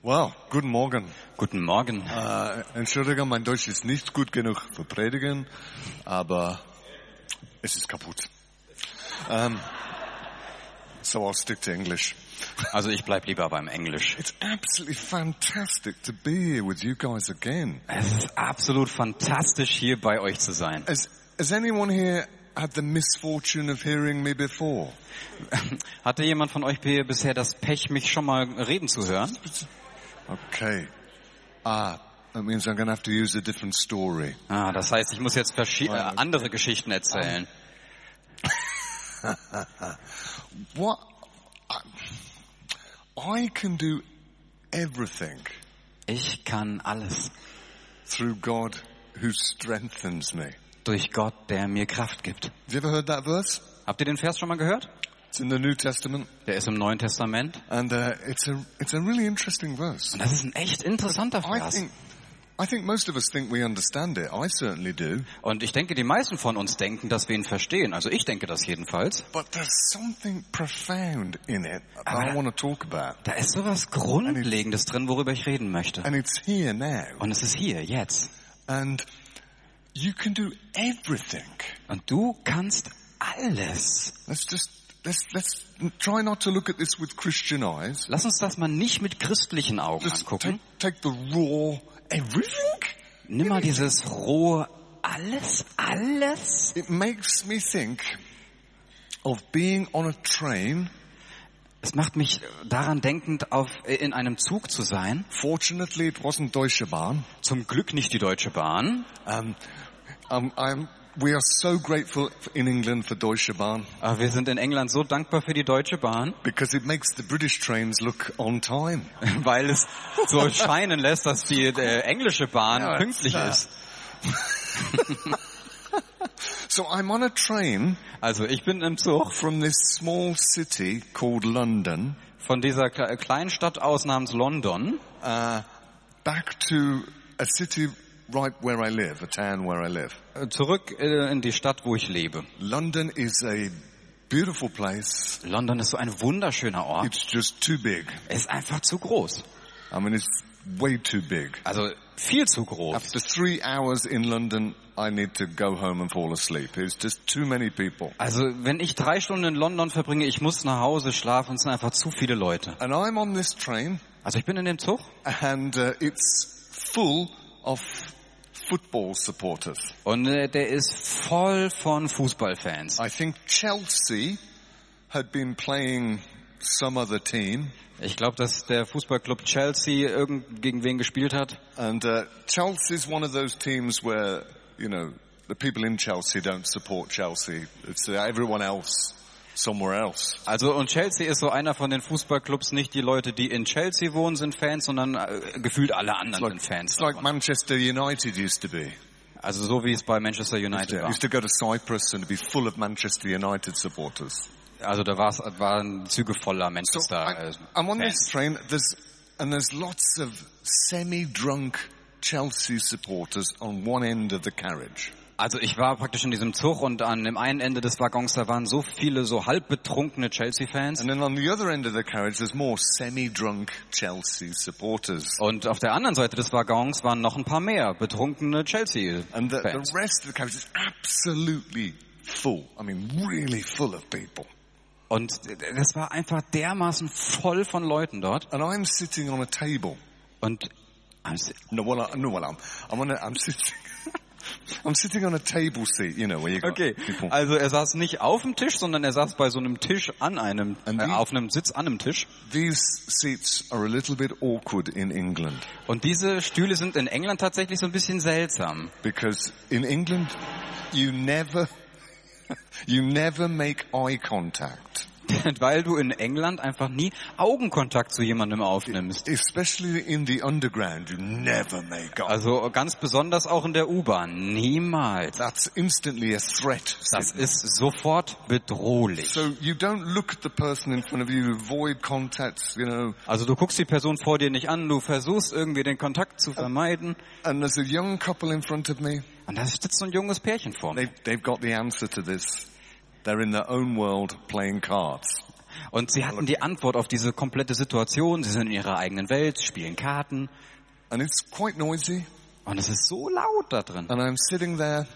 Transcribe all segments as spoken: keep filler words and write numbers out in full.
Well, guten Morgen. Guten Morgen. Äh, Entschuldigung, mein Deutsch ist nicht gut genug für Predigen, aber es ist kaputt. Um, so I'll stick to English. Also ich bleib lieber beim Englisch. It's absolutely fantastic to be here with you guys again. Es ist absolut fantastisch, hier bei euch zu sein. Has, has anyone here had the misfortune of hearing me before? Hatte jemand von euch bisher das Pech, mich schon mal reden zu hören? Okay. Ah, that means I'm going to have to use a different story. Ah, das heißt, ich muss jetzt verschi- äh, andere Geschichten erzählen. What? I, I can do everything Ich kann alles through God who strengthens me. durch Gott, der mir Kraft gibt. Have you ever heard that verse? Habt ihr den Vers schon mal gehört? It's in the New Testament, Der ist im Neuen Testament. and uh, it's a it's a really interesting verse. Und das ist ein echt interessanter I Vers. think I think most of us think we understand it. I certainly do. Und ich denke, die meisten von uns denken, dass wir ihn verstehen. Also ich denke das jedenfalls. But there's something profound in it that Aber- I want to talk about, Da ist sowas Grundlegendes drin, worüber ich reden möchte. and it's here now. Und es ist hier, jetzt. And you can do everything. Und du kannst alles. Let's just let's let's try not to look at this with Christian eyes. Lass uns das mal nicht mit christlichen Augen Just angucken. take, take the raw everything. Nimm mal dieses rohe alles, alles. It makes me think of being on a train. Es macht mich daran denkend, auf, in einem Zug zu sein. Fortunately, it wasn't Deutsche Bahn. Zum Glück nicht die Deutsche Bahn. Um, um, I'm, we are so grateful in England for Deutsche Bahn Aber wir sind in England so dankbar für die Deutsche Bahn, because it makes the British trains look on time. weil es so scheinen lässt, dass die äh, englische Bahn Ja, pünktlich ja. ist. So I'm on a train Also ich bin im Zug from this small city called London von dieser kle- kleinen Stadt aus namens London uh, back to a city right where I live, a town where I live. äh, zurück äh, in die Stadt, wo ich lebe. London is a beautiful place. London ist so ein wunderschöner Ort. It's just too big. Es ist einfach zu groß. I mean, it's way too big. Also viel zu groß. After three hours in London, I need to go home and fall asleep. It's just too many people. Also wenn ich drei Stunden in London verbringe, ich muss nach Hause schlafen, es sind einfach zu viele Leute. And I'm on this train, Also ich bin in dem Zug and uh, it's full of football supporters. und äh, der ist voll von Fußballfans. I think Chelsea had been playing some other team, Ich glaube, dass der Fußballclub Chelsea irgend gegen wen gespielt hat. and uh, Chelsea is one of those teams where, you know, the people in Chelsea don't support Chelsea. It's uh, everyone else somewhere else. Also und Chelsea ist so einer von den Fußballclubs, nicht die Leute, die in Chelsea wohnen, sind Fans, sondern äh, gefühlt alle anderen sind Fans. It's like davon. Manchester United used to be. Also so wie es bei Manchester United I war. used to go to Cyprus and it'd be full of Manchester United supporters. Also da war's, waren Züge voller So Manchester I, äh, I'm on this Fans. train. There's and there's lots of semi-drunk Chelsea supporters on one end of the carriage. Also ich war praktisch in diesem Zug und an dem einen Ende des Waggons, da waren so viele so halb betrunkene Chelsea-Fans. And then on the other end of the carriage, there's more semi-drunk Chelsea supporters. Und auf der anderen Seite des Waggons waren noch ein paar mehr betrunkene And the, Chelsea-Fans. the rest of the carriage is absolutely full. I mean, really full of people. Und das war einfach dermaßen voll von Leuten dort. And I'm sitting on a table. Und also, No, well, I, no, well, I'm, I'm on a, I'm sitting, I'm sitting on a table seat, you know, where you got okay, people. also er saß nicht auf dem Tisch, sondern er saß bei so einem Tisch an einem, And äh, the- auf einem Sitz an einem Tisch. These seats are a little bit awkward in England Und diese Stühle sind in England tatsächlich so ein bisschen seltsam. because in England you never, you never make eye contact, Weil du in England einfach nie Augenkontakt zu jemandem aufnimmst. especially in the underground. You never make eye. Also ganz besonders auch in der U-Bahn. Niemals. That's instantly a threat. Das ist sofort bedrohlich. So you don't look at the person in front of you, avoid contacts, you know. Also du guckst die Person vor dir nicht an, du versuchst irgendwie den Kontakt zu vermeiden. And there's a young couple in front of me. Und da sitzt so ein junges Pärchen vor mir. They've, they've got the answer to this. They're in their own world playing cards. Und sie hatten die Antwort auf diese komplette Situation. Sie sind in ihrer eigenen Welt, spielen Karten. And it's quite noisy. Und es ist so laut da drin. And I'm sitting there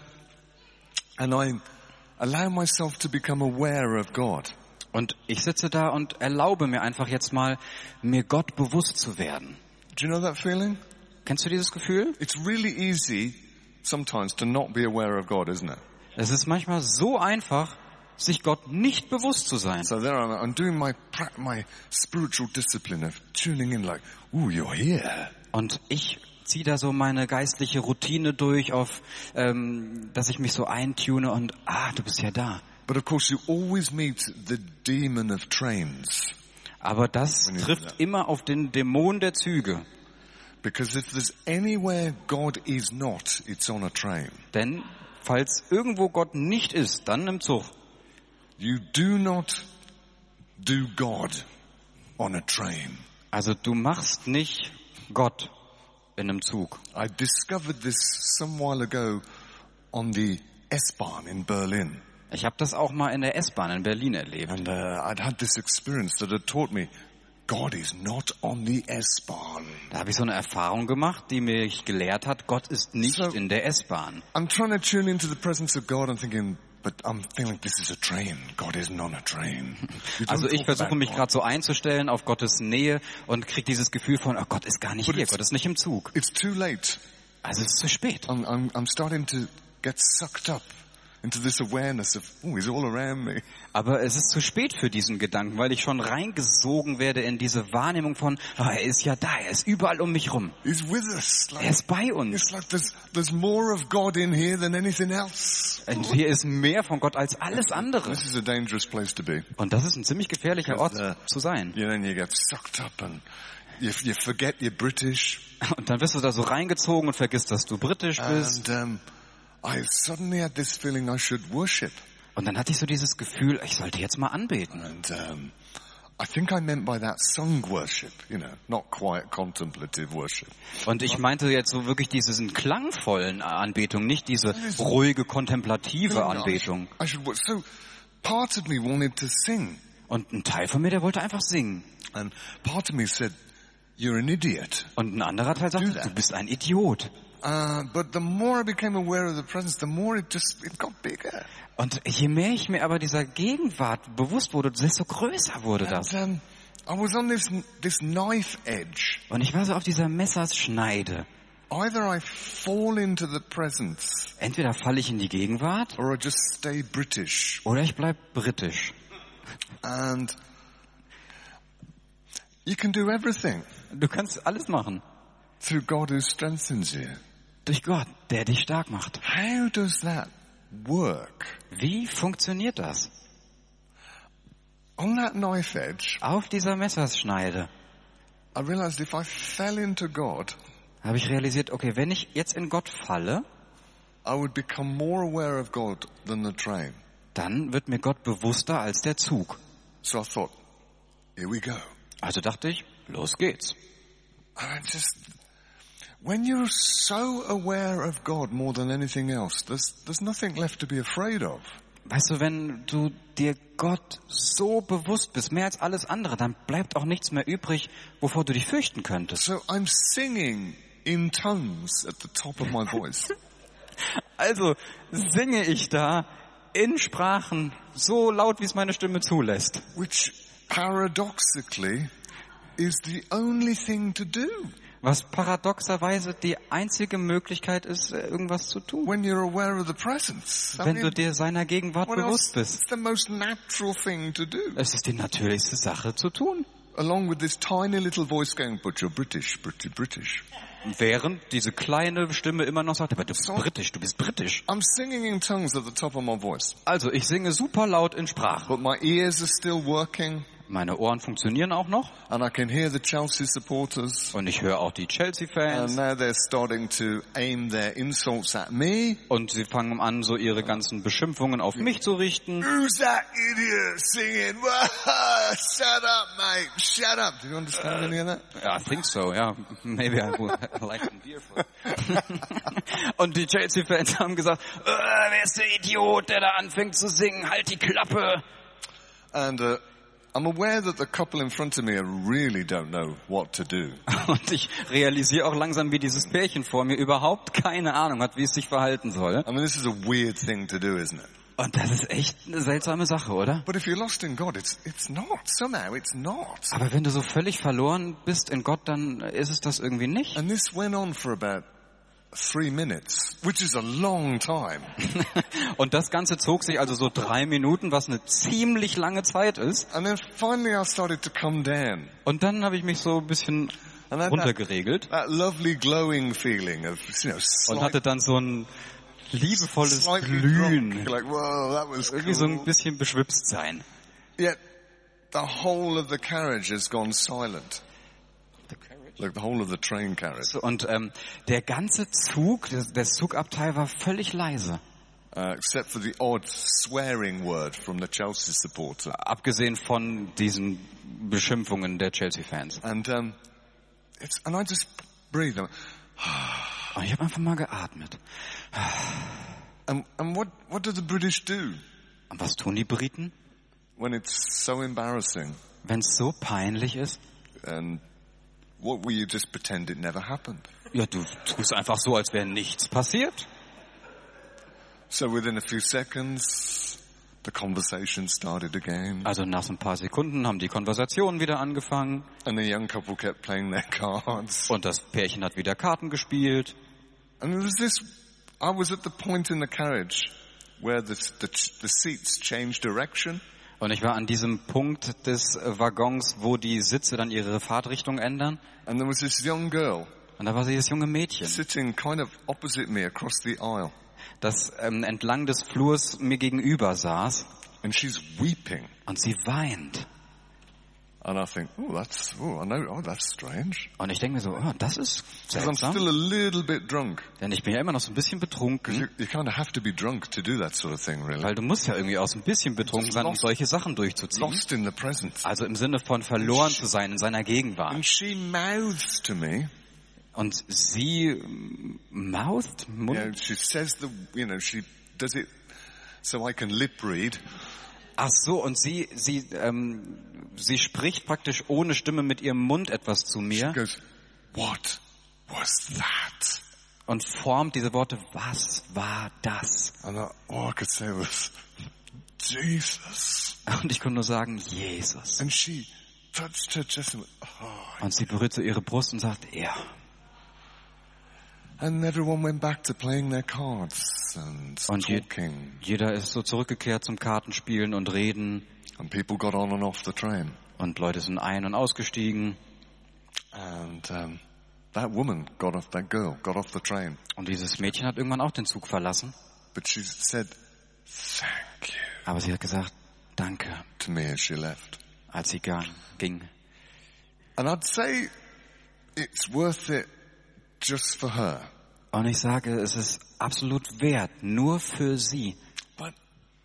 and I allow myself to become aware of God. Und ich sitze da und erlaube mir einfach jetzt mal, mir Gott bewusst zu werden. Do you know that feeling? Kennst du dieses Gefühl? It's really easy sometimes to not be aware of God, isn't it? Es ist manchmal so einfach, sich Gott nicht bewusst zu sein. So there I'm, I'm doing my pra- my spiritual discipline of tuning in like, ooh, you're here. Und ich ziehe da so meine geistliche Routine durch, auf, ähm, dass ich mich so eintune und, ah, du bist ja da. But of course you always meet the demon of trains. Aber das trifft immer auf den Dämon der Züge. Because if there's anywhere God is not, it's on a train. Denn falls irgendwo Gott nicht ist, dann im Zug. You do not do God on a train. Also du machst nicht Gott in einem Zug. I discovered this some while ago on the S-Bahn in Berlin. Ich habe das auch mal in der S-Bahn in Berlin erlebt. And uh, I'd had this experience that had taught me God is not on the S-Bahn. Da habe ich so eine Erfahrung gemacht, die mich gelehrt hat, Gott ist nicht So- in der S-Bahn. I'm trying to tune into the presence of God and thinking, but I'm feeling this is a train. God isn't on a train. You don't Also ich talk versuche about mich God. gerade so einzustellen auf Gottes Nähe und kriege dieses Gefühl von, oh, Gott ist gar nicht But hier, it's- Gott ist nicht im Zug. It's too late. Also es ist zu spät. I'm, I'm, I'm starting to get sucked up into this awareness of, oh, he's all around me. Aber es ist zu spät für diesen Gedanken, weil ich schon reingesogen werde in diese Wahrnehmung von, oh, er ist ja da, er ist überall um mich rum. He's with us. Like, Er ist bei uns. it's like there's, there's more of God in here than anything else. Und hier ist mehr von Gott als alles andere. This is a dangerous place to be. Und das ist ein ziemlich gefährlicher Ort Äh, zu sein. You know, and you get sucked up and you, you forget you're British. Und dann wirst du da so reingezogen und vergisst, dass du britisch bist. And um, I suddenly had this feeling I should worship. Und dann hatte ich so dieses Gefühl, ich sollte jetzt mal anbeten. And um, I think I meant by that sung worship, you know, not quiet contemplative worship. Und ich meinte jetzt so wirklich diesen klangvollen Anbetung, nicht diese ruhige, kontemplative Anbetung. I should worship. So part of me wanted to sing. Und ein Teil von mir, der wollte einfach singen. And part of me said, you're an idiot. Und ein anderer Teil sagte, du bist ein Idiot. Uh, but the more I became aware of the presence, the more it just, it got bigger. Und je mehr ich mir aber dieser Gegenwart bewusst wurde, desto größer wurde das. And um, I was on this, this knife edge. Und ich war so auf dieser Messerschneide. Either I fall into the presence Entweder falle ich in die Gegenwart or I just stay British. oder ich bleib britisch. And you can do everything Du kannst alles machen. through God who strengthens you. Durch Gott, der dich stark macht. How does that work? Wie funktioniert das? On that knife edge, Auf dieser Messerschneide I realized if I fell into God, habe ich realisiert, okay, wenn ich jetzt in Gott falle, I would become more aware of God than the train. dann wird mir Gott bewusster als der Zug. So I thought, here we go. Also dachte ich, los geht's. And I just, when you're so aware of God more than anything else, there's, there's nothing left to be afraid of. Weißt du, wenn du dir Gott so bewusst bist, mehr als alles andere, dann bleibt auch nichts mehr übrig, wovor du dich fürchten könntest. So I'm singing in tongues at the top of my voice. Also singe ich da in Sprachen so laut, wie es meine Stimme zulässt. Which paradoxically is the only thing to do Was paradoxerweise die einzige Möglichkeit ist, irgendwas zu tun. when you're aware of the presence. I Wenn du mean, dir seiner Gegenwart what bewusst else? bist. It's the most natural thing to do. Es ist die natürlichste Sache zu tun. Along with this tiny little voice going, but you're British, British, British. Während diese kleine Stimme immer noch sagt, aber du bist So- britisch, du bist britisch. I'm singing in tongues at the top of my voice, Also ich singe super laut in Sprache. but my ears are still working, Meine Ohren funktionieren auch noch and I can hear the Chelsea supporters. und ich höre auch die And Chelsea-Fans now they're starting to aim their insults at me. und sie fangen an, so ihre ganzen Beschimpfungen auf mich zu richten. Who's that idiot singing? Whoa, shut up, mate. Shut up. Do you understand any of that? Ja, I think so, ja. Maybe I would like some beer for Und die Chelsea-Fans haben gesagt, äh, wer ist der Idiot, der da anfängt zu singen? Halt die Klappe. And uh, I'm aware that the couple in front of me really don't know what to do. Und ich realisiere auch langsam, wie dieses Pärchen vor mir überhaupt keine Ahnung hat, wie es sich verhalten soll. I mean, this is a weird thing to do, isn't it? Und das ist echt eine seltsame Sache, oder? But if you're lost in God, it's it's not. Somehow it's not. Aber wenn du so völlig verloren bist in Gott, dann ist es das irgendwie nicht. And this went on for about three minutes, which is a long time. Und das Ganze zog sich also so drei Minuten, was eine ziemlich lange Zeit ist. And then finally I started to come down. Und dann habe ich mich so ein bisschen And then runtergeregelt that, that lovely glowing feeling of, you know, und slight, hatte dann so ein liebevolles slightly Glühen. drunk. Like, whoa, that was Irgendwie so ein cool. bisschen beschwipst sein. Yet the whole of the carriage has gone silent. Like the whole of the train carriage. Und ähm, der ganze Zug, das, das Zugabteil war völlig leise. Uh, except for the odd swearing word from the Chelsea supporter. Abgesehen von diesen Beschimpfungen der Chelsea-Fans. And um, it's and I just breathe. Und ich habe einfach mal geatmet. And and what what do the British do Und was tun die Briten, when it's so embarrassing? wenn es so peinlich ist? And what will you just pretend it never happened? Ja, du tust einfach so, als wäre nichts passiert. So within a few seconds, the conversation started again, Also nach so ein paar Sekunden haben die Konversationen wieder angefangen and the young couple kept playing their cards. und das Pärchen hat wieder Karten gespielt. And there was this. I was at the point in the carriage where the the, the seats changed direction. Und ich war an diesem Punkt des Waggons, wo die Sitze dann ihre Fahrtrichtung ändern. And there was this young girl Und da war dieses junge Mädchen, sitting kind of opposite me across the aisle. das ähm, entlang des Flurs mir gegenüber saß. And she's weeping. Und sie weint. And I think, oh, that's, oh, I know, oh, that's strange. Und ich denke mir so, oh, das ist Because I'm seltsam. still a little bit drunk. Denn ich bin ja immer noch so ein bisschen betrunken. You, you kind of have to be drunk to do that sort of thing, really. Weil du musst ja irgendwie auch so ein bisschen betrunken sein, um solche Sachen durchzuziehen. Lost in the present. Also im Sinne von verloren zu sein in seiner Gegenwart. And she mouths to me. Und sie ähm, mouthed, You Mund, know, she says the, you know, she does it so I can lip read. ach so, und sie, sie, ähm, sie spricht praktisch ohne Stimme mit ihrem Mund etwas zu She mir goes, what was that? und formt diese Worte, was war das? And I, all I could say was, Jesus. Und ich konnte nur sagen, Jesus. And she touched her chest and went, oh. Und sie berührte ihre Brust und sagte, ja. And everyone went back to playing their cards and Und je, talking. jeder ist so zurückgekehrt zum Kartenspielen und Reden. And people got on and off the train. Und Leute sind ein- und ausgestiegen. And um, that woman got off, that girl got off the train. Und dieses Mädchen hat irgendwann auch den Zug verlassen. But she said, thank you, Aber sie hat gesagt, danke, to me as she left. als sie gang, ging. And I'd say it's worth it just for her. Und ich sage, es ist absolut wert, nur für sie. But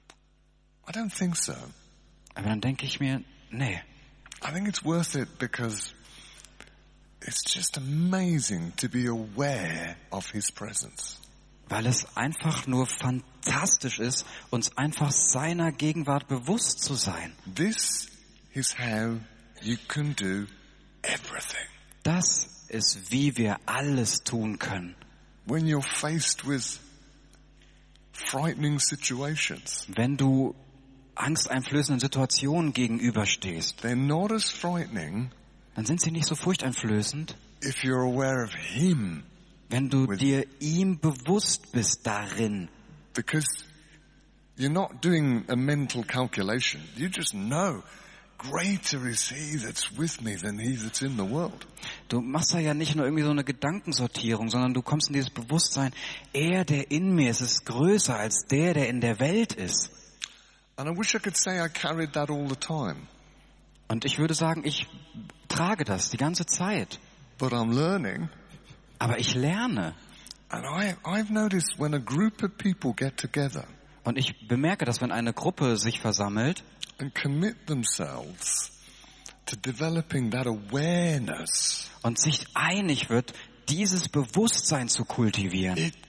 I don't think so. Aber dann denke ich mir, nee. I think it's worth it because it's just amazing to be aware of His presence. Weil es einfach nur fantastisch ist, uns einfach seiner Gegenwart bewusst zu sein. This is how you can do everything. Das ist, wie wir alles tun können. When you're faced with frightening situations, Wenn du angsteinflößenden Situationen gegenüberstehst, they're not as frightening dann sind sie nicht so furchteinflößend, if you're aware of Him. wenn du dir ihm bewusst bist darin. Because you're not doing a mental calculation. You just know greater is He that's with me than he that's in the world. Du machst da ja nicht nur irgendwie so eine Gedankensortierung, sondern du kommst in dieses Bewusstsein, er, der in mir ist, ist größer als der, der in der Welt ist. And I wish I could say I carried that all the time. Und ich würde sagen, ich trage das die ganze Zeit. But I'm learning. Aber ich lerne. And I, I've noticed when a group of people get together Und ich bemerke, dass wenn eine Gruppe sich versammelt and commit themselves to developing that awareness, und sich einig wird, dieses Bewusstsein zu kultivieren, it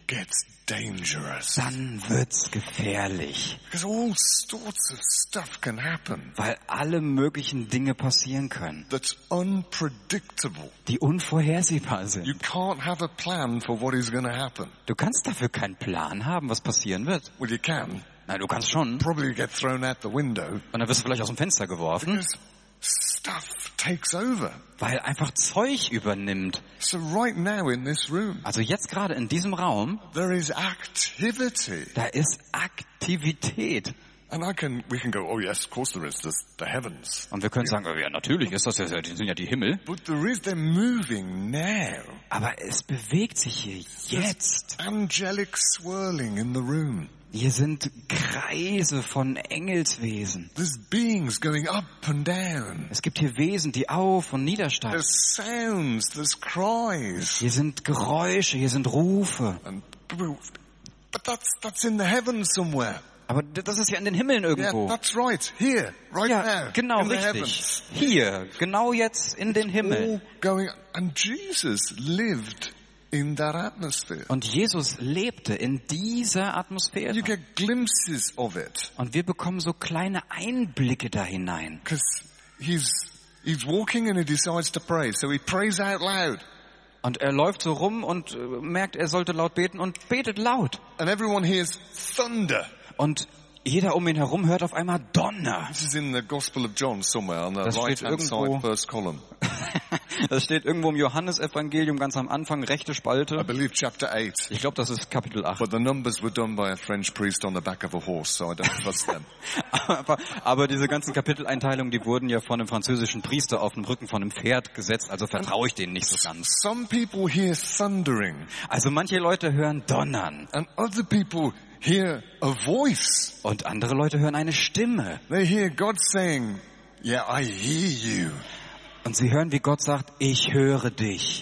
gets dangerous. Dann wird's gefährlich. Because all sorts of stuff can happen Weil alle möglichen Dinge passieren können, that's unpredictable. die unvorhersehbar sind. You can't have a plan for what is going to happen. Du kannst dafür keinen Plan haben, was passieren wird. Well, you can. Nein, du kannst schon. Probably get thrown out the window Und dann wirst du vielleicht aus dem Fenster geworfen, because stuff takes over. weil einfach Zeug übernimmt. So right now in this room, Also jetzt gerade in diesem Raum, there is activity. da ist Aktivität. And I can, we can go, oh yes, of course there is, there's the heavens. Und wir können sagen, oh ja, natürlich ist das ja, die sind ja die Himmel. But there is, they're moving now. Aber es bewegt sich hier jetzt. Angelic swirling in the room. Hier sind Kreise von Engelswesen. There's beings going up and down. Es gibt hier Wesen, die auf und niedersteigen. There's sounds, there's cries. Hier sind Geräusche, hier sind Rufe. And, but that's, that's in the heavens somewhere. Aber das ist ja in den Himmeln Yeah, irgendwo. that's right. Here, right Ja, now. genau, in the richtig. heavens. Hier, genau jetzt in den Himmel. All going, and Jesus lived in that atmosphere. Und Jesus lebte in dieser Atmosphäre. You get glimpses of it. Und wir bekommen so kleine Einblicke da hinein. Because he's, he's walking and he decides to pray. So he prays out loud. Und er läuft so rum und äh, merkt, er sollte laut beten und betet laut. And everyone hears thunder. Und jeder um ihn herum hört auf einmal Donner. This is in the Gospel of John somewhere on the Das steht right-hand side irgendwo- first column. Das steht irgendwo im Johannesevangelium ganz am Anfang, rechte I Spalte. believe chapter eight. Ich glaube, das ist Kapitel acht. But the numbers were done by a French priest on the back of a horse, so I don't trust them. Aber, aber diese ganzen Kapiteleinteilungen, die wurden ja von einem französischen Priester auf dem Rücken von einem Pferd gesetzt, also vertraue ich denen nicht so ganz. Some people hear thundering, Also manche Leute hören Donnern and other people hear a voice. und andere Leute hören eine Stimme. They hear God saying, yeah, I hear you. Und sie hören, wie Gott sagt, ich höre dich.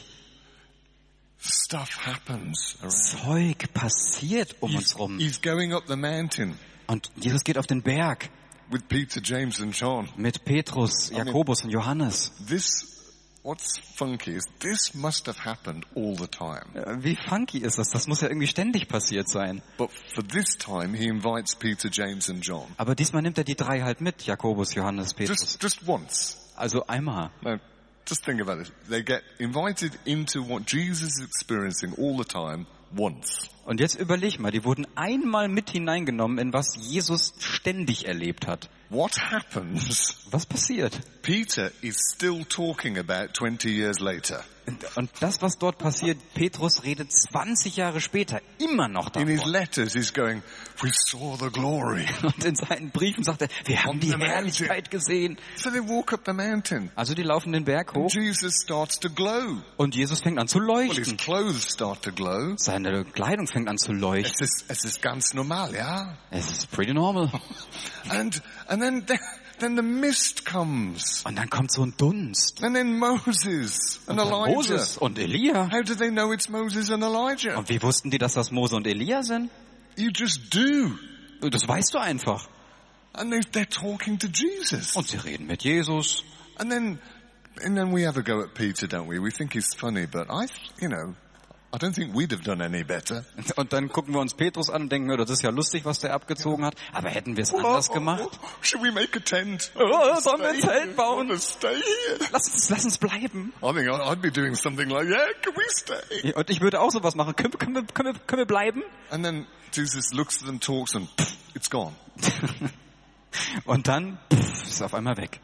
Stuff happens around. Zeug passiert um uns He's, rum. he's going up the mountain Und Jesus geht auf den Berg with Peter, James and John. mit Petrus, Jakobus und Johannes. This, what's funky is this must have happened all the time. Äh, Wie funky ist das? Das muss ja irgendwie ständig passiert sein. But for this time, he invites Peter, James and John. Aber diesmal nimmt er die drei halt mit, Jakobus, Johannes, Petrus. Just, just once. Also einmal. No, just think about it. They get invited into what Jesus is experiencing all the time once. Und jetzt überleg mal, die wurden einmal mit hineingenommen in was Jesus ständig erlebt hat. What happens? Was passiert? Peter is still talking about twenty years later. Und- Und das, was dort passiert, Petrus redet zwanzig Jahre später immer noch In his davon. letters, he's going, we saw the glory. Und in seinen Briefen sagt er, wir haben die Herrlichkeit gesehen. So they walk up the mountain. Also die laufen den Berg hoch Jesus starts to glow. und Jesus fängt an zu Well, his leuchten. clothes start to glow. Seine Kleidung fängt an zu leuchten. Es ist, es ist ganz normal, ja? Es ist pretty normal. And, and then, then the mist comes. Und dann kommt so ein Dunst. And then Moses and Und dann Elijah. Moses und Elia. How do they know it's Moses and Elijah? Und wie wussten die, dass das Mose und Elia sind? You just do. Das weißt du einfach. And they, they're talking to Jesus. Und sie reden mit Jesus. And then, and then we have a go at Peter, don't we? We think he's funny, but I, you know, I don't think we'd have done any better. Und dann gucken wir uns Petrus an und denken, ja, das ist ja lustig, was der abgezogen hat. Aber hätten wir es anders gemacht? Should we make a tent? Oh, sollen wir ein Stay Zelt here. bauen? Wanna stay here? Lass uns, lass uns bleiben. I think I- I'd be doing something like, yeah, can we stay? Und ich würde auch sowas machen. Können, wir- können, wir, können, wir, können wir bleiben? And then Jesus looks at them, talks, and pff, it's gone. Und dann pff, ist es auf einmal weg.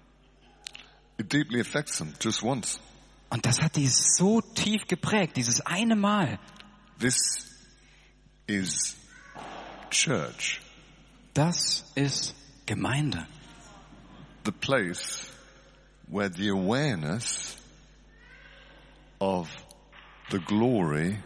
It deeply affects them just once. Und das hat die so tief geprägt, dieses eine Mal. This is church, Das ist Gemeinde. the place where the awareness of the glory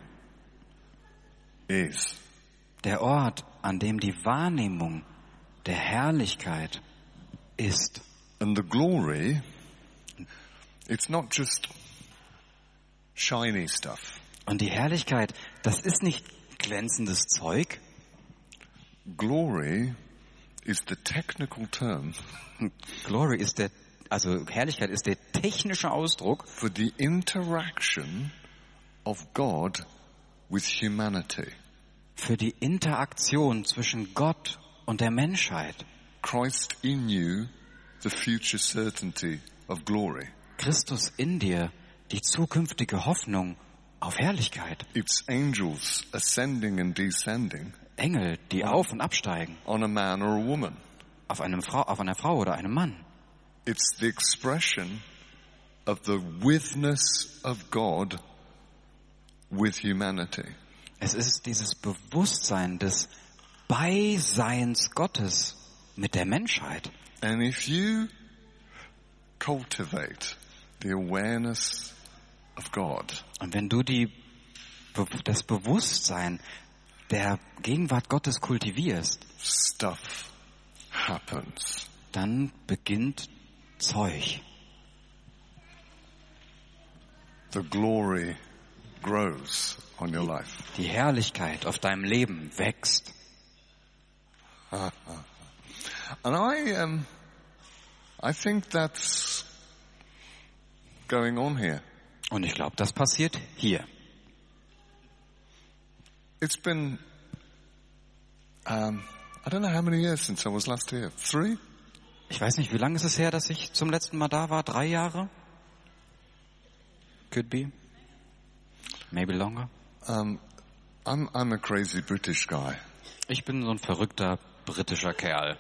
is. Der Ort, an dem die Wahrnehmung der Herrlichkeit ist. And the glory, it's not just shiny stuff. Und die Herrlichkeit, das ist nicht glänzendes Zeug. Glory is the technical term Glory ist der, also Herrlichkeit ist der technische Ausdruck for the interaction of God with humanity. Für die Interaktion zwischen Gott und der Menschheit. Christ in you, the future certainty of glory. Christus in dir, die zukünftige Hoffnung auf Herrlichkeit. It's angels ascending and descending Engel, die auf und absteigen. on a man or a woman. Auf, einem Frau, auf einer Frau oder einem Mann. It's the expression of the witness of God with humanity. Es ist dieses Bewusstsein des Beiseins Gottes mit der Menschheit. And if you cultivate the awareness of God, Und wenn du die, das Bewusstsein der Gegenwart Gottes kultivierst, stuff happens. dann beginnt Zeug. The glory grows on your life. Die Herrlichkeit auf deinem Leben wächst. And I um, I think that's going on here. Und ich glaube, das passiert hier. It's been, um, I don't know how many years since I was last here. Three? Ich weiß nicht, wie lange ist es her, dass ich zum letzten Mal da war? Drei Jahre? Could be. Maybe longer. Um, I'm, I'm a crazy British guy. Ich bin so ein verrückter britischer Kerl.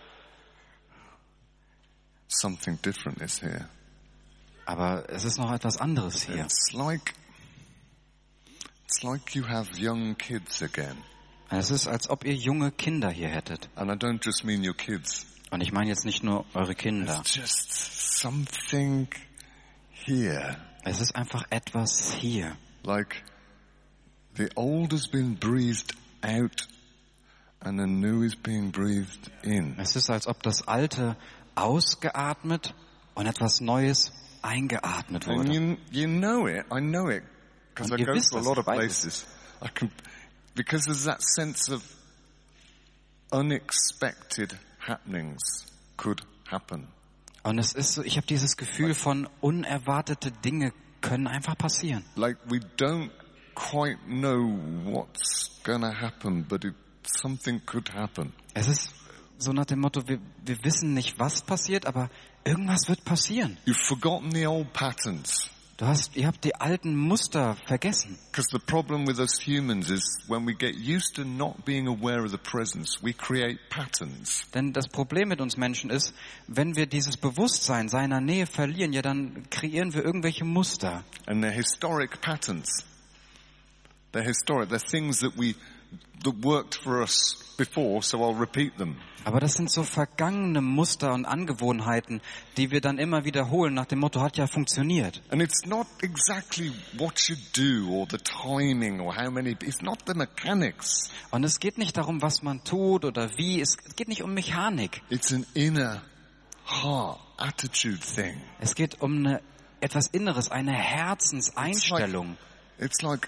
Something different is here. Aber es ist noch etwas anderes hier. It's like, it's like you have young kids again. Es ist, als ob ihr junge Kinder hier hättet. And I don't just mean your kids. Und ich meine jetzt nicht nur eure Kinder. It's just something here. Es ist einfach etwas hier. Like the old has been breathed out and the new is being breathed in. Es ist, als ob das Alte ausgeatmet und etwas Neues eingeatmet And wurde. you, you know it, I know it, because Und I ihr go wisst to a das, lot of ich weiß es. places. I can, because there's that sense of unexpected happenings could happen. Und es ist so, ich habe dieses Gefühl von unerwartete Dinge können einfach passieren. Like we don't quite know what's gonna happen, but it, something could happen. Es ist so nach dem Motto, wir, wir wissen nicht, was passiert, aber irgendwas wird passieren. You've forgotten the old patterns. Du hast, ihr habt die alten Muster vergessen. Because the problem with us humans is when we get used to not being aware of the presence, we create patterns. Denn das Problem mit uns Menschen ist, wenn wir dieses Bewusstsein seiner Nähe verlieren, ja, dann kreieren wir irgendwelche Muster. And they're historic patterns. They're historic. They're things that we, that worked for us before, so I'll repeat them. Aber das sind so vergangene Muster und Angewohnheiten, die wir dann immer wiederholen nach dem Motto, hat ja funktioniert. And it's not exactly what you do or the timing or how many, it's not the mechanics. Und es geht nicht darum, was man tut oder wie, es geht nicht um Mechanik. It's an inner heart attitude thing. Es geht um eine, etwas Inneres, eine Herzenseinstellung. It's like,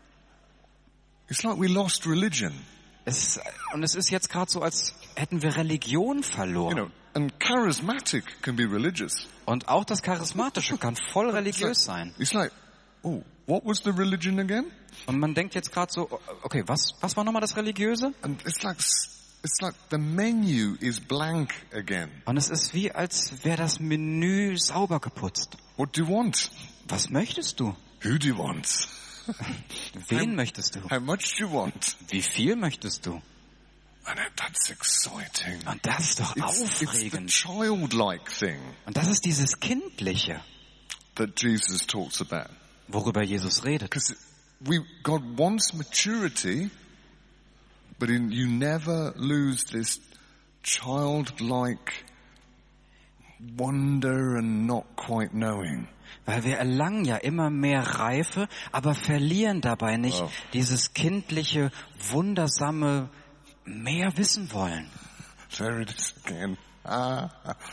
it's like we lost religion. Es, und es ist jetzt gerade so, als hätten wir Religion You verloren. know, and charismatic can be religious. Und auch das Charismatische kann voll religiös sein. It's like, oh, what was the religion again? Und man denkt jetzt gerade so, okay, was, was war nochmal das Religiöse? And it's like, it's like the menu is blank again. Und es ist wie, als wäre das Menü sauber geputzt. What do you want? Was möchtest du? Who do you want? Wen möchtest du? How much do you want? Wie viel möchtest du? And that's exciting. Und das ist doch It's, it's the aufregend. childlike thing Und das ist dieses Kindliche, that Jesus talks about. worüber Jesus redet. Because we, God wants maturity, but in, you never lose this childlike wonder and not quite knowing. Weil wir erlangen ja immer mehr Reife, aber verlieren dabei nicht Wow. dieses kindliche, wundersame mehr wissen wollen. There it is again. Ah.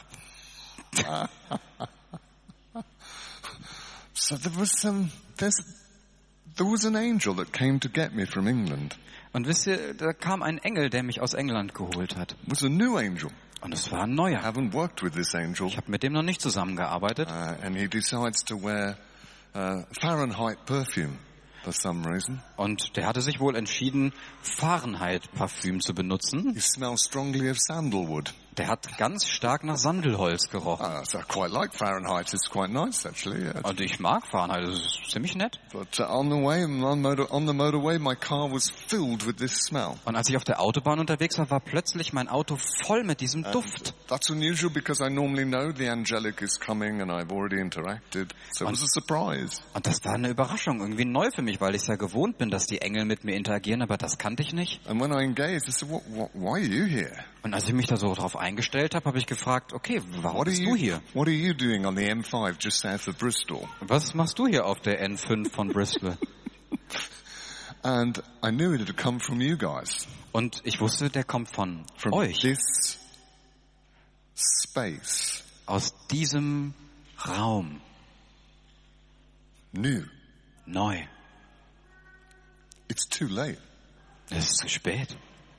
So there was some, there's, there was an angel that came to get me from England. Und wisst ihr, da kam ein Engel, der mich aus England geholt hat. It was a new angel. Und es war ein I neuer. haven't worked with this angel. Ich habe mit dem noch nicht zusammengearbeitet. Uh, and he decides to wear uh, Fahrenheit perfume for some reason. Und der hatte sich wohl entschieden, Fahrenheit-Parfüm zu benutzen. He smells strongly of sandalwood. Der hat ganz stark nach Sandelholz gerochen. Uh, so I quite like Fahrenheit. It's quite nice, actually. Yeah. Und ich mag Fahrenheit, das ist ziemlich nett. But uh, on the way, on, motor, on the motorway, my car was filled with this smell. Und als ich auf der Autobahn unterwegs war, war plötzlich mein Auto voll mit diesem And Duft. that's unusual because I normally know the angelic is coming and I've already interacted. So it was a surprise. Und das war eine Überraschung, irgendwie neu für mich, weil ich ja gewohnt bin, dass die Engel mit mir interagieren, aber das kannte ich nicht. And when I engaged, I said, what, what, why are you here? Und als ich mich da so drauf eingestellt habe, habe ich gefragt, okay, warum What are bist you, du hier? what are you doing on the M five just south of Bristol? Was machst du hier auf der N fünf von Bristol? And I knew it had come from you guys. Und ich wusste, der kommt von From euch, this space. aus diesem Raum, New. neu. It's too late. Es ist zu spät.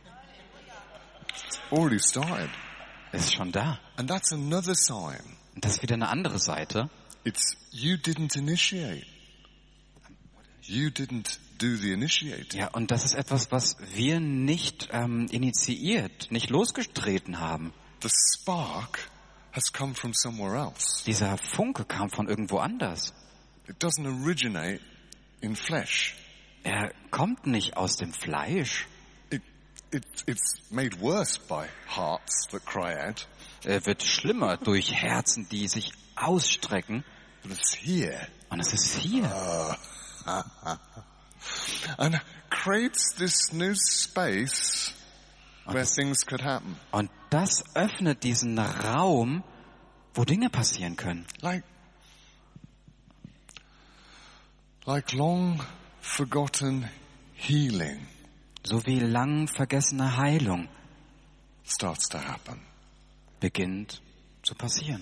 Already started. Es ist schon da. And that's another sign. Und das ist wieder eine andere Seite. It's you didn't initiate. You didn't do the initiating. Ja, und das ist etwas, was wir nicht ähm, initiiert, nicht losgetreten haben. The spark has come from somewhere else. Dieser Funke kam von irgendwo anders. It doesn't originate in flesh. Er kommt nicht aus dem Fleisch. It, it, it's made worse by hearts that cry out. Er wird schlimmer durch Herzen, die sich ausstrecken. But it's here. Und es ist hier. And creates this new space where things could happen. Und das öffnet diesen Raum, wo Dinge passieren können. Like, like long forgotten healing So wie lang vergessene Heilung starts to happen. beginnt zu passieren.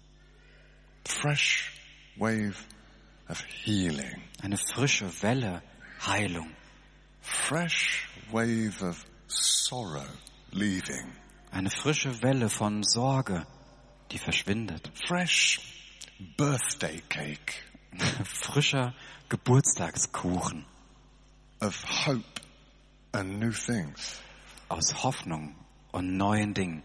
Fresh wave of healing. Eine frische Welle Heilung. Fresh wave of sorrow leaving. Eine frische Welle von Sorge, die verschwindet. Fresh birthday cake Frischer Geburtstagskuchen of hope and new things. aus Hoffnung und neuen Dingen.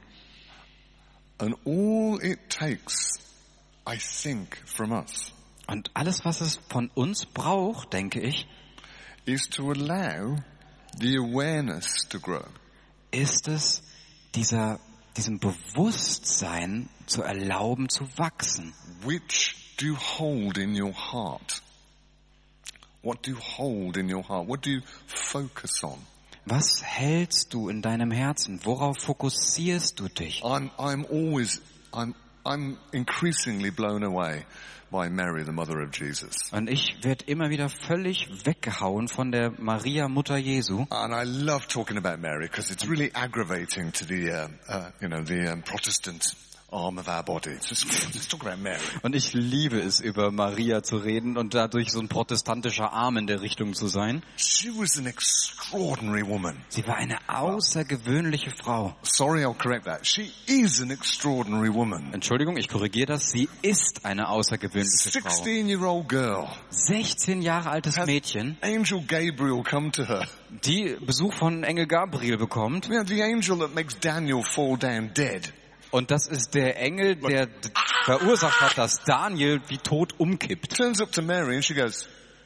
And all it takes, I think, from us Und alles, was es von uns braucht, denke ich, is to allow the awareness to grow. ist es, dieser, diesem Bewusstsein zu erlauben, zu wachsen. Which do you hold in your heart? What do you hold in your heart? What do you focus on? Was hältst du in deinem Herzen? Worauf fokussierst du dich? I'm, I'm always, I'm, I'm increasingly blown away by Mary, the mother of Jesus. Und ich werde immer wieder völlig weggehauen von der Maria, Mutter Jesu. And I love talking about Mary because it's really aggravating to the, uh, uh, you know, the um, Protestant arm of our body. It's just, let's talk about Mary. Und ich liebe es, über Maria zu reden und dadurch so ein protestantischer Arm in der Richtung zu sein. She was an extraordinary woman. Sie war eine außergewöhnliche Frau. Sorry, I'll correct that. She is an extraordinary woman. Entschuldigung, ich korrigiere das. Sie ist eine außergewöhnliche Frau. sixteen-year-old girl. sechzehn Jahre altes Has Mädchen, Angel Gabriel come to her. die Besuch von Engel Gabriel bekommt. You know, the angel that makes Daniel fall down dead. Und das ist der Engel, der d- verursacht hat, dass Daniel wie tot umkippt. Turns up to Mary and she goes,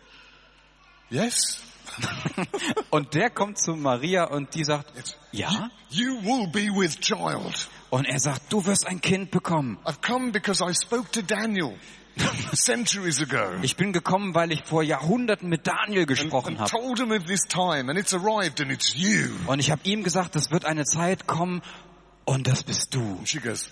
yes? Und der kommt zu Maria und die sagt, ja? You will be with child. Und er sagt, du wirst ein Kind bekommen. I've come because I spoke to Daniel centuries ago. Ich bin gekommen, weil ich vor Jahrhunderten mit Daniel And, gesprochen and habe. told him of this time and it's arrived and it's you. Und ich habe ihm gesagt, es wird eine Zeit kommen und das bist du. And she goes,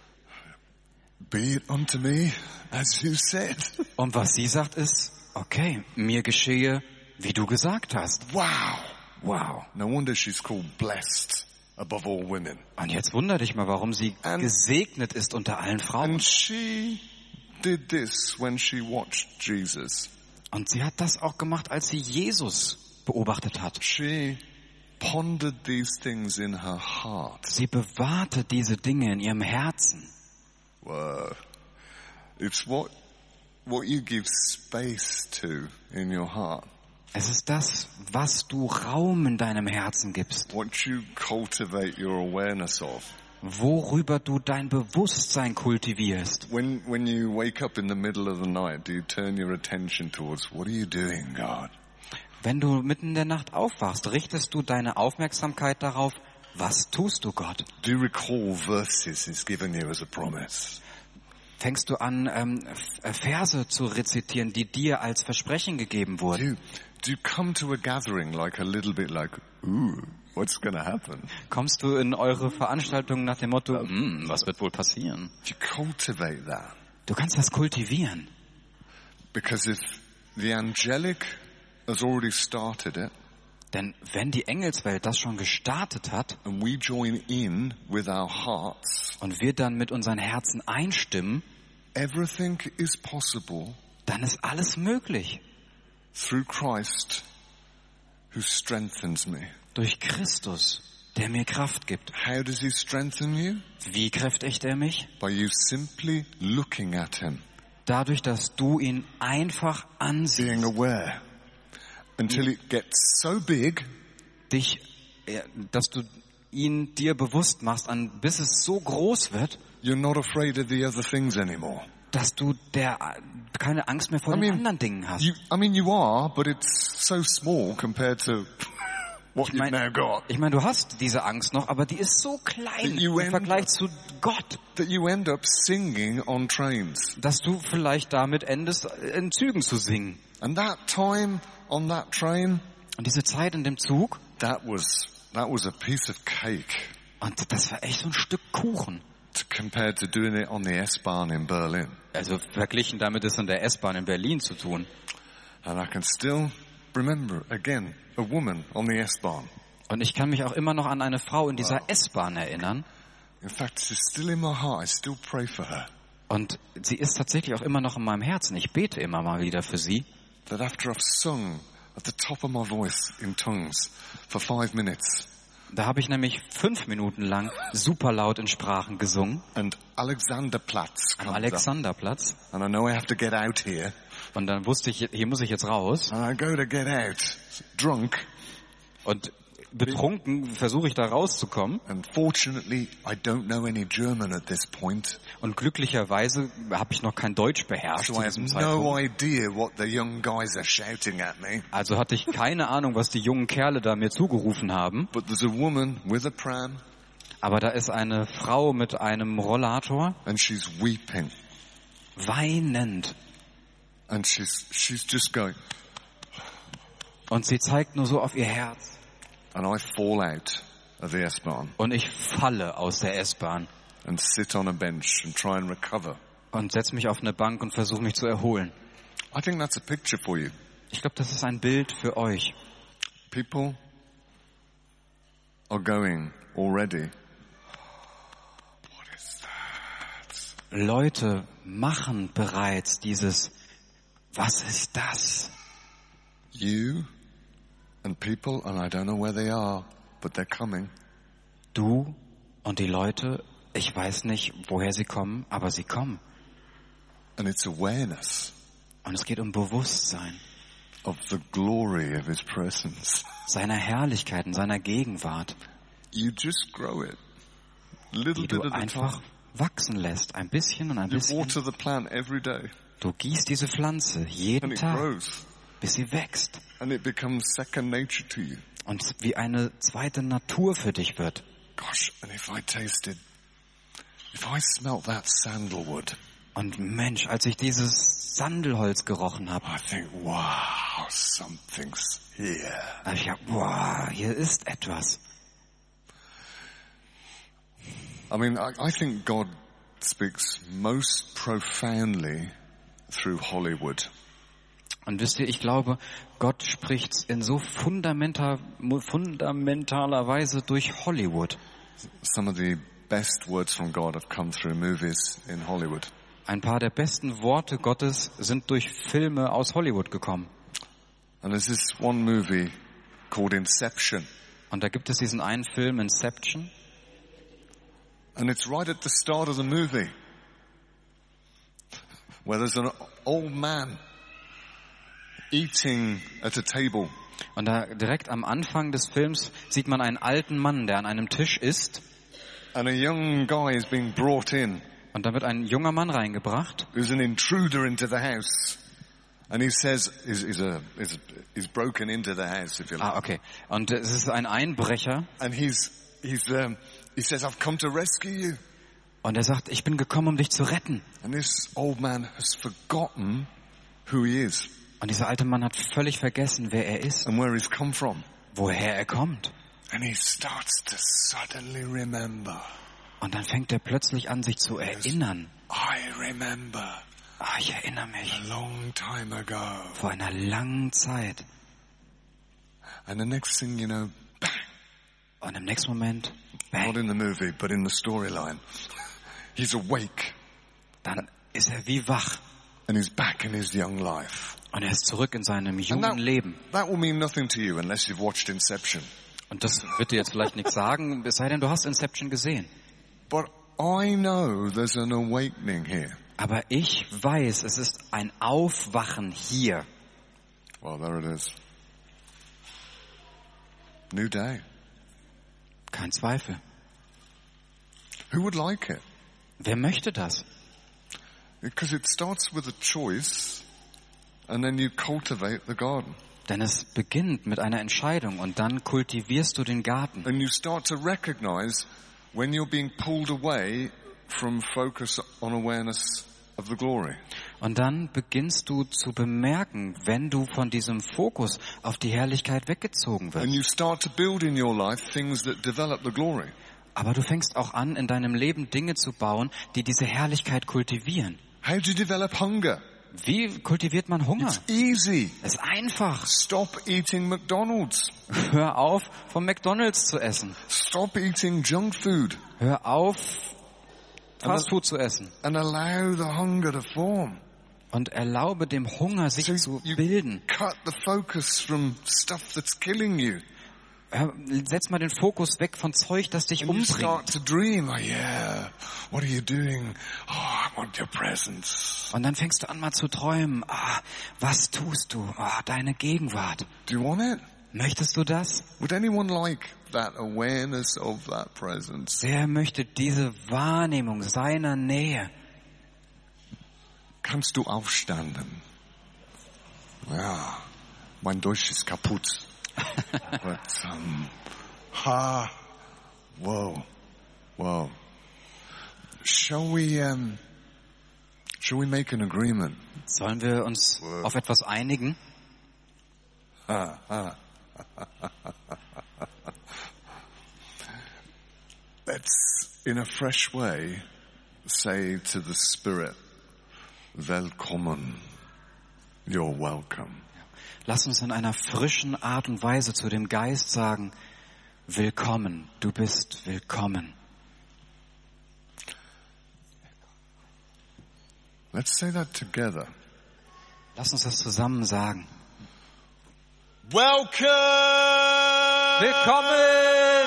be it unto me as you said. Und was sie sagt ist, okay, mir geschehe, wie du gesagt hast. Wow. Wow. No wonder she's called blessed above all women. Und jetzt wundere dich mal, warum sie And- gesegnet ist unter allen Frauen. And she did this when she watched Jesus. Und sie hat das auch gemacht, als sie Jesus beobachtet hat. She pondered these things in her heart. Sie bewahrte diese Dinge in ihrem Herzen. Whoa. It's what, what you give space to in your heart. Es ist das, was du Raum in deinem Herzen gibst. What you cultivate your awareness of. Worüber du dein Bewusstsein kultivierst. When, when you wake up in the middle of the night, do you turn your attention towards, what are you doing, God? Wenn du mitten in der Nacht aufwachst, richtest du deine Aufmerksamkeit darauf, was tust du, Gott? Do you recall verses He's given you as a promise? Fängst du an, ähm, Verse zu rezitieren, die dir als Versprechen gegeben Do wurden? you, do you come to a gathering like a little bit like, ooh, what's going to happen? Kommst du in eure Veranstaltungen nach dem Motto, hm, was wird wohl passieren? Do you cultivate that? Du kannst das kultivieren. Because if the angelic has already started it, Denn wenn die Engelswelt das schon gestartet hat and we join in with our hearts, und wir dann mit unseren Herzen einstimmen, everything is possible dann ist alles möglich. through Christ who strengthens me. Durch Christus, der mir Kraft gibt. How does He strengthen you? Wie kräftigt er mich? By you simply looking at Him, Dadurch, dass du ihn einfach being ansiehst, aware, until it gets so big dich, äh, dass du ihn dir bewusst machst, an, bis es so groß wird, you're not afraid of the other things anymore. dass du der, keine Angst mehr vor I den mean, anderen Dingen hast. You, I mean, you are, but it's so small compared to what Ich you've meine, now got. ich mein, du hast diese Angst noch, aber die ist so klein You im end Vergleich up- zu Gott, That you end up singing on trains. dass du vielleicht damit endest, in Zügen zu singen. And that time on that train, Und diese Zeit in dem Zug, that was, that was a piece of cake und das war echt so ein Stück Kuchen. to, compared to doing it on the S-Bahn in Berlin. Also verglichen damit ist in der S-Bahn in Berlin zu tun. And I can still remember, again, a woman on the S-Bahn. Und ich kann mich auch immer noch an eine Frau in dieser S-Bahn erinnern. In fact, she's still in my heart. I still pray for her. Und sie ist tatsächlich auch immer noch in meinem Herzen. Ich bete immer mal wieder für sie. That after I've sung at the top of my voice in tongues for five minutes, Da habe ich nämlich fünf Minuten lang super laut in Sprachen gesungen and Alexanderplatz am comes up, Alexanderplatz. and I know I have to get out here, Und dann wusste ich, hier muss ich jetzt raus. and I go to get out, drunk, Und betrunken versuche ich da rauszukommen. and fortunately I don't know any German at this point, Und glücklicherweise habe ich noch kein Deutsch beherrscht so zu I have diesem no Zeitpunkt. idea what the young guys are shouting at me. Also hatte ich keine Ahnung, was die jungen Kerle da mir zugerufen haben. But there's a woman with a pram, Aber da ist eine Frau mit einem Rollator, and she's weeping, weinend. and she's she's just going, Und sie zeigt nur so auf ihr Herz. and I fall out of the S-Bahn Und ich falle aus der S-Bahn and sit on a bench and try and recover. und setze mich auf eine Bank und versuche mich zu erholen. I think that's a picture for you. Ich glaube, das ist ein Bild für euch. People are going already. What is that? Leute machen bereits dieses, was ist das? You and people, and I don't know where they are, but they're coming. Du und die Leute, ich weiß nicht, woher sie kommen, aber sie kommen. And it's awareness Und es geht um Bewusstsein of the glory of His presence. seiner Herrlichkeit und seiner Gegenwart, You just grow it. Little die bit du at a einfach time. wachsen lässt, ein bisschen und ein You bisschen. water the plant every day, Du gießt diese Pflanze jeden and it Tag, grows. bis sie wächst And it becomes second nature to you. und wie eine zweite Natur für dich wird. Gosh, and if I tasted, if I smelt that sandalwood, Und Mensch, als ich dieses Sandelholz gerochen habe, I think, wow, something's here. habe ich gedacht, wow, hier ist etwas. I mean, I, I think God speaks most profoundly through Hollywood. Und wisst ihr, ich glaube, Gott spricht in so fundamental, fundamentaler Weise durch Hollywood. Some of the best words from God have come through movies in Hollywood. Ein paar der besten Worte Gottes sind durch Filme aus Hollywood gekommen. And there's this one movie called Inception. Und da gibt es diesen einen Film, Inception. And it's right at the start of the movie where there's an old man eating at a table. Und da direkt am Anfang des Films sieht man einen alten Mann, der an einem Tisch isst. And a young guy is being brought in. Und da wird ein junger Mann reingebracht. Who's an intruder into the house. And he says, is is a is is broken into the house, if you like. Ah, okay. Und es ist ein Einbrecher. And he's he's um, he says, I've come to rescue you. Und er sagt, ich bin gekommen, um dich zu retten. And this old man has forgotten who he is. Und dieser alte Mann hat völlig vergessen, wer er ist. And where he's come from. Woher er kommt. And he starts to suddenly remember. Und dann fängt er plötzlich an, sich zu erinnern. I remember. Ah, ich erinnere mich. A long time ago. Vor einer langen Zeit. And the next thing you know, bang. Und im nächsten Moment, bang. Not in the movie, but in the storyline. He's awake. Dann ist er wie wach. And he's back in his young life. Und er ist zurück in seinem jungen that, Leben. That will mean nothing to you unless you've watched Inception. Und das wird dir jetzt vielleicht nichts sagen, es sei denn, du hast Inception gesehen. But I know there's an awakening here. Aber ich weiß, es ist ein Aufwachen hier. Well, there it is. New day. Kein Zweifel. Who would like it? Wer möchte das? Because it starts with a choice and then you cultivate the garden. Denn es beginnt mit einer Entscheidung und dann kultivierst du den Garten. And you start to recognize when you're being pulled away from focus on awareness of the glory. Und dann beginnst du zu bemerken, wenn du von diesem Fokus auf die Herrlichkeit weggezogen And wirst. you start to build in your life things that develop the glory. Aber du fängst auch an, in deinem Leben Dinge zu bauen, die diese Herrlichkeit kultivieren. How do you develop hunger? Wie kultiviert man Hunger? It's easy. Es ist einfach. Stop eating McDonald's. Hör auf, vom McDonald's zu essen. Stop eating junk food. Hör auf, Fastfood zu essen. And allow the hunger to form. Und erlaube dem Hunger, sich So zu you bilden. cut the focus from stuff that's killing you. Hör- Setz mal den Fokus weg von Zeug, das dich And you start umbringt. to dream. Oh yeah, what are you doing? Oh, I want your presence. Und dann fängst du an, mal zu träumen. Ah, was tust du? Ah, deine Gegenwart. Do you want it? Möchtest du das? Would anyone like that awareness of that presence? Wer möchte diese Wahrnehmung seiner Nähe? Kannst du aufstanden? Ja, mein Deutsch ist kaputt. But, um, ha, whoa, whoa. Shall we, um, shall we make an agreement? Sollen wir uns auf etwas einigen? Ha, ha. Let's, in a fresh way, say to the Spirit, Willkommen, you're welcome. Lass uns in einer frischen Art und Weise zu dem Geist sagen, willkommen, du bist willkommen. Let's say that together. Lass uns das zusammen sagen. Welcome! Willkommen!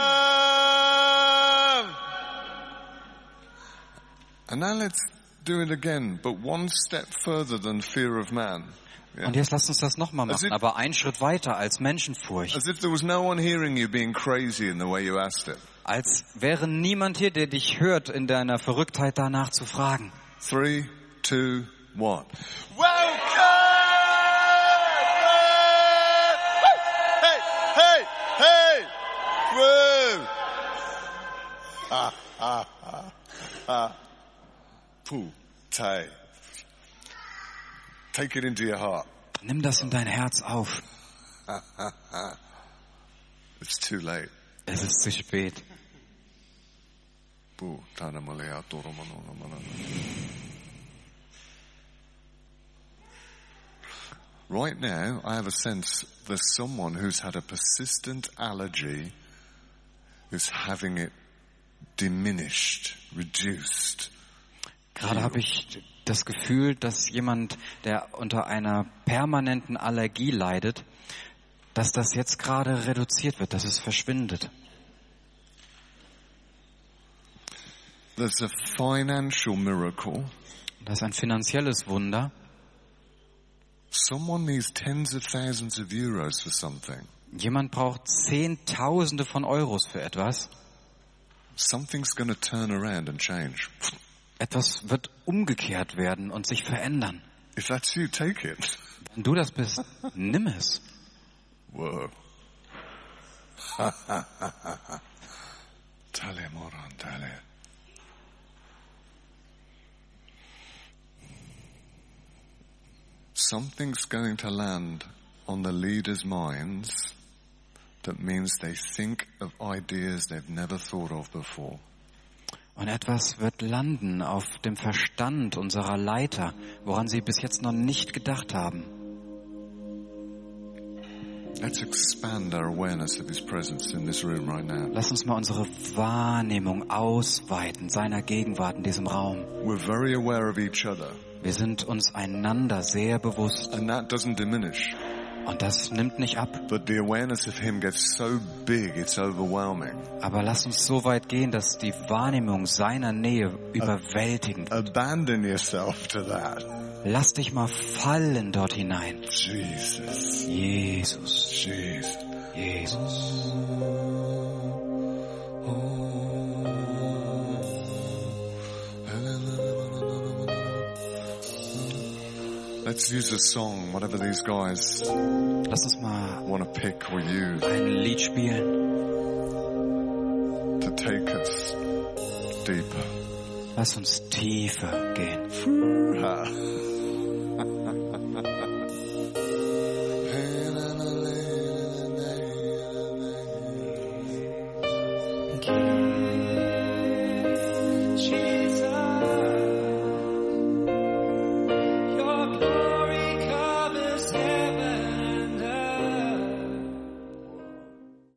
And now let's do it again, but one step further than fear of man. Yeah? Und jetzt lass uns das nochmal As machen, if- aber einen Schritt weiter als Menschenfurcht. As if there was no one hearing you being crazy in the way you asked it. Als wäre niemand hier, der dich hört, in deiner Verrücktheit danach zu fragen. Three, two, one. Hey, hey, hey! Woo! Ah, ah, ah, ah. Puh, tai. Take it into your heart. Nimm das in dein Herz auf. It's too late. Es ist zu spät. Puh, tana malea toro manona manana. Right now, I have a sense there's someone who's had a persistent allergy who's having it diminished, reduced. Gerade habe ich das Gefühl, dass jemand, der unter einer permanenten Allergie leidet, dass das jetzt gerade reduziert wird, dass es verschwindet. There's a financial miracle Das ist ein finanzielles Wunder. Someone needs tens of thousands of euros for something. Jemand braucht Zehntausende von Euros für etwas. Something's going to turn around and change. Etwas wird umgekehrt werden und sich verändern. If that's you, take it. Wenn du das bist, nimm es. Whoa. Tale moran, tale. Something's going to land on the leaders' minds that means they think of ideas they've never thought of before. Und etwas wird landen auf dem Verstand unserer Leiter, woran sie bis jetzt noch nicht gedacht haben. Let's expand our awareness of His presence in this room right now. Lass uns mal unsere Wahrnehmung ausweiten, seiner Gegenwart in diesem Raum. We're very aware of each other. Wir sind uns einander sehr bewusst. And that doesn't diminish. Und das nimmt nicht ab. But the awareness of Him gets so big, it's overwhelming. Aber lass uns so weit gehen, dass die Wahrnehmung seiner Nähe überwältigend wird. Abandon yourself to that. Lass dich mal fallen dort hinein. Jesus. Jesus. Jesus. Jesus. Let's use a song, whatever these guys Lass uns mal want to pick or use ein Lied spielen. to take us deeper. Lass uns tiefer gehen. Ha.